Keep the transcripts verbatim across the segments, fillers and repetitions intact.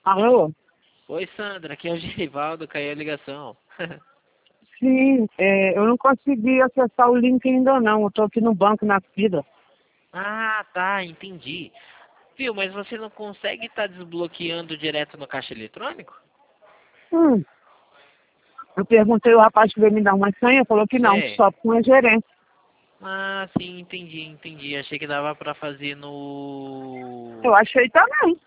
Alô? Oi, Sandra, aqui é o Gerivaldo, caiu a ligação. Sim, é, eu não consegui acessar o link ainda não. Eu tô aqui no banco, na fila. Ah, tá, entendi. Viu, mas você não consegue estar desbloqueando direto no caixa eletrônico? Hum, eu perguntei o rapaz que veio me dar uma senha, falou que não, que Sei. só com a gerência. Ah, sim, entendi, entendi. Achei que dava pra fazer Eu no... achei também.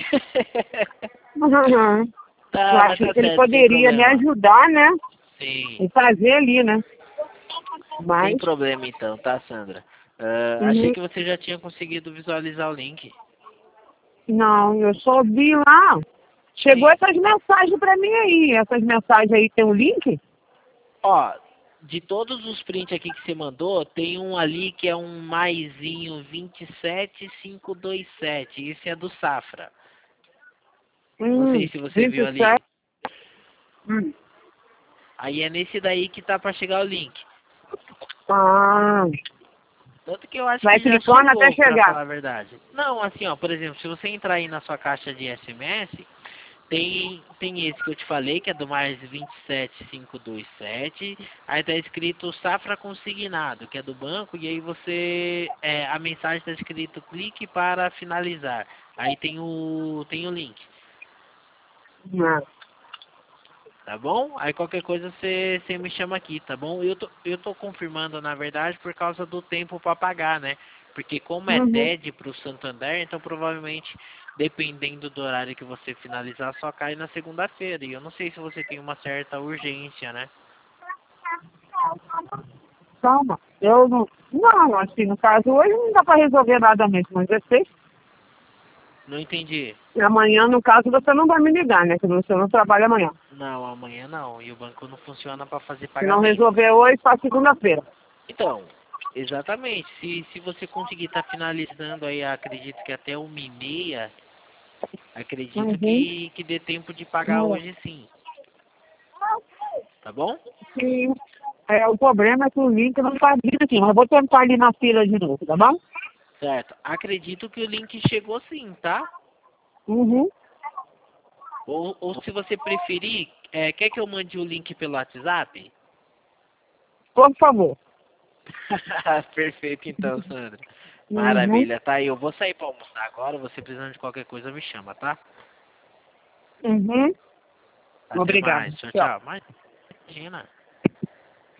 Uhum. Eu Tá, mas achei tá que ele certo, sem poderia me problema. ajudar, né? Sim, E fazer ali, né? sem Mas, problema então, tá, Sandra? Ah, achei uhum, que você já tinha conseguido visualizar o link. não, eu só vi lá. Chegou Sim. essas mensagens pra mim aí. Essas mensagens aí tem o link? Ó, de todos os prints aqui que você mandou, tem um ali que é um maisinho vinte e sete mil quinhentos e vinte e sete. Esse é do Safra. Não sei Hum, se você viu ali. vinte e sete. Hum. Aí é nesse daí que tá pra chegar o link. Ah, Tanto que eu acho vai que já clicando até chegou, pra chegar. falar a verdade. Não, assim, ó, por exemplo, se você entrar aí na sua caixa de S M S, tem, tem esse que eu te falei, que é do mais vinte e sete mil quinhentos e vinte e sete. Aí tá escrito Safra Consignado, que é do banco, e aí você, é, a mensagem tá escrito clique para finalizar. Aí tem o, tem o link, Ah, tá bom? Aí qualquer coisa você, você me chama aqui, tá bom? Eu tô, eu tô confirmando, na verdade, por causa do tempo para pagar, né? Porque como é uhum. T E D pro Santander, então provavelmente, dependendo do horário que você finalizar, só cai na segunda-feira. E eu não sei se você tem uma certa urgência, né? Calma. Eu não. Não, assim, no caso, hoje não dá pra resolver nada mesmo, mas eu sei. Não entendi. E amanhã, no caso, você não vai me ligar, né? Que você não trabalha amanhã. Não, amanhã não. E o banco não funciona para fazer Se não pagamento. resolver hoje, só segunda-feira. Então, exatamente. Se, se você conseguir estar finalizando aí, acredito que até uma e meia, acredito Uhum. que, que dê tempo de pagar Hum. hoje sim. Tá bom? E, é, o problema é que o link não tá vindo aqui, mas eu vou tentar ali na fila de novo, tá bom? Certo. Acredito que o link chegou sim, tá? Uhum. Ou, ou se você preferir, é, quer que eu mande o link pelo WhatsApp? Por favor. Perfeito então, Sandra. Uhum. Maravilha, tá aí. Eu vou sair para almoçar agora. Você precisando de qualquer coisa, me chama, tá? Uhum. Até Obrigado. mais. Tchau, Tchau. tchau. Imagina.